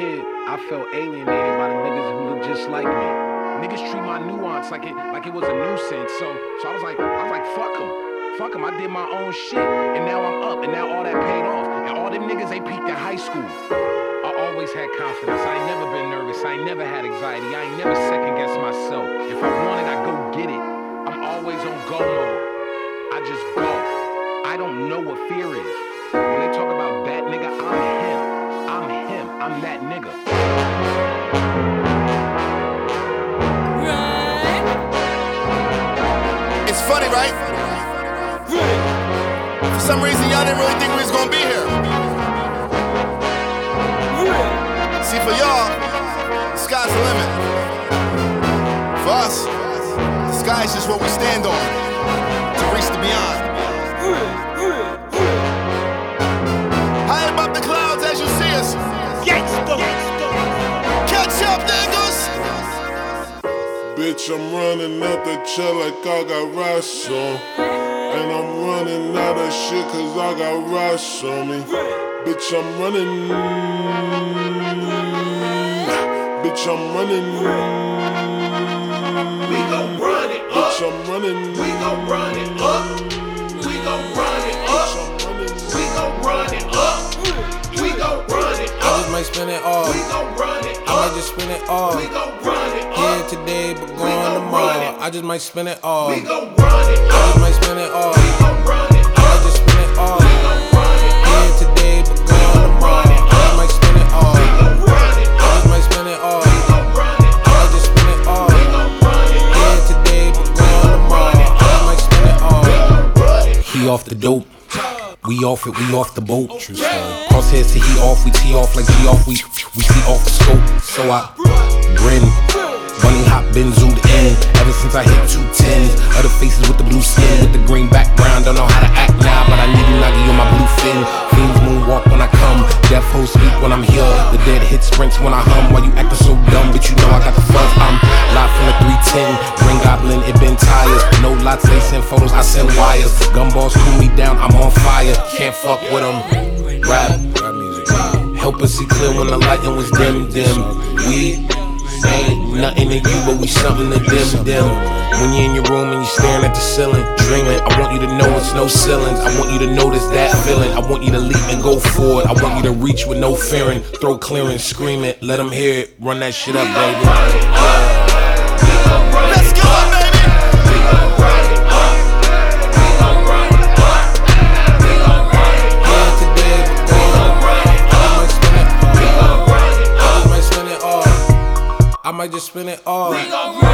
kid, I felt alienated by the niggas who look just like me. Niggas treat my nuance like it was a nuisance. So I was like, fuck them. Fuck them. I did my own shit, and now I'm up, and now all that paid off. And all them niggas, they peaked in high school. I always had confidence. I ain't never been nervous. I ain't never had anxiety. I ain't never second guessed myself. If I want it, I go get it. I'm always on go mode. I just go. I don't know what fear is. When they talk about that nigga, I'm him. I'm him. I'm that nigga. It's funny, right? For some reason, y'all didn't really think we was gonna be here. See, for y'all, the sky's the limit. For us, the sky is just what we stand on to reach the beyond. High above the clouds as you see us. Catch up, niggas! Bitch, I'm running out the chair like I got rocks on. And I'm running out of shit cause I got rocks on me. Bitch, I'm running. Bitch, I'm running. We gon' run it up. Bitch, I'm running. We gon' run it up. We gon' run it up. We gon' run it up. We gon' run it up. I just might spend it all. We gon' run it up. I might just spend it all. We gon' run it up. Here today, but gone tomorrow. I just might spend it all. We gon' run it up. I just might spend it all. We gon' run it up. I might just spend it all. We gon' run it up. Here today, but gone tomorrow. I just might spend it all. We gon' run it I up. just might spend it all. We gon' run it I might just spend it all. We gon' run it up. Here today, but gone tomorrow. I just might spend it all. Run it. He off the dope. We off it, we off the boat. True story. Crosshairs to he off, we tee off like G off. We see off the scope. So I grin. Bunny hop been zoomed in. Ever since I hit 210s. Other faces with the blue skin, with the green background. Don't know how to act now, but I need a nugget on my blue fin. Fiends moonwalk when I come. Death hoes speak when I'm here. The dead hit sprints when I hum. Why you acting so dumb? But you know I got the fuzz. I'm live from the 310. Green Goblin, it been tires. No lots, they send photos, I send wires. Gumballs cool me down, I'm on fire. Can't fuck with them. Rap music. Help us see clear when the lighting was dim. We ain't nothing to you, but we something to them. When you're in your room and you're staring at the ceiling, dreaming, I want you to know it's no ceilings. I want you to notice that feeling. I want you to leap and go forward. I want you to reach with no fearing. Throw clearance, scream it, let them hear it. Run that shit up, baby. Let's go, baby! We gon' run it up. We gon' run it up. We gon' run it up. Here today, but gone tomorrow. I might spend it all. I just might spend it all. We gon' run